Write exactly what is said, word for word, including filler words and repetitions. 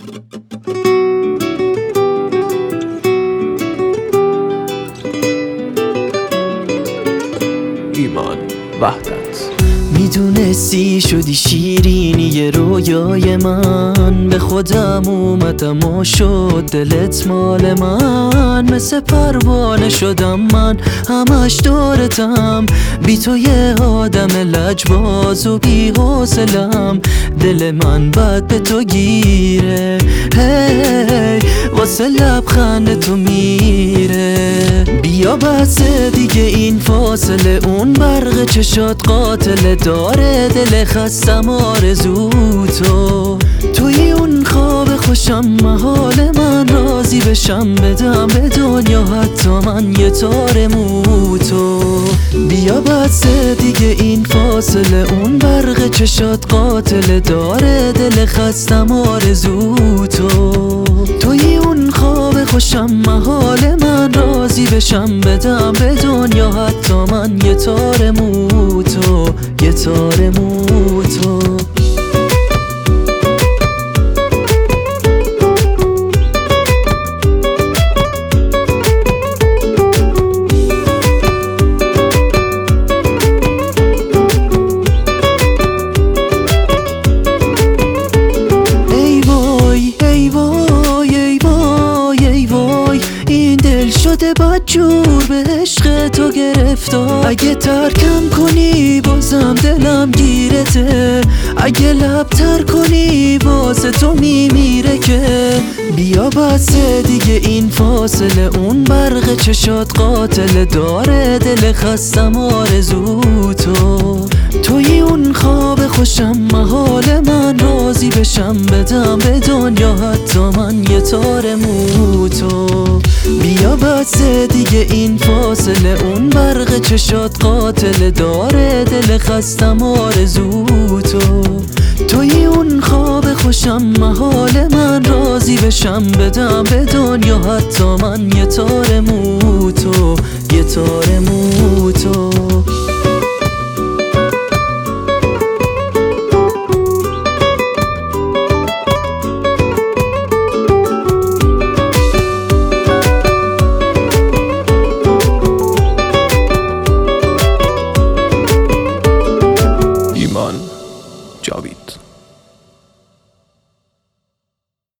ایمان وحدت. میدونستی شدی شیرینی رویای من، به خودم اومدم و شد دلت مال من. مثل پروانه شدم من همش دورتم، بی تو یه آدم لجباز و بی حوصله‌ام. دل من بد به تو گیره، هی واسه لبخند تو میره. بیا بس دیگه این فاصله، اون برق چشات قاتل داره دل خستم آرزو تو. توی اون خواب خوشم محال من راضی بشم، بدم به دنیا حتی من یه تار مو تو. بیا بس دیگه این فاصله، اون برق چشات قاتل داره دل خستم آرزو تو. توی اون خواب خوشم محال من راضی بشم، بدم به دنیا حتی من یه تار مو تو، یه تار مو تو. شده بدجور به عشق تو گرفتار. اگه ترکم کنی بازم دلم گیرته، اگه لب تر کنی واسه تو میمیره که. بیا بس دیگه این فاصله، اون برق چشات قاتل داره دل خستم آرزو تو. توی اون خواب خوشم محال من راضی بشم، بدم به دنیا حتی من یه تار مو تو. بیا بس دیگه این فاصله، اون برق چشات قاتل داره دل خستم آرزو تو. توی اون خواب خوشم محال من راضی بشم، بدم به دنیا حتی من یه تار مو تو، یه تار مو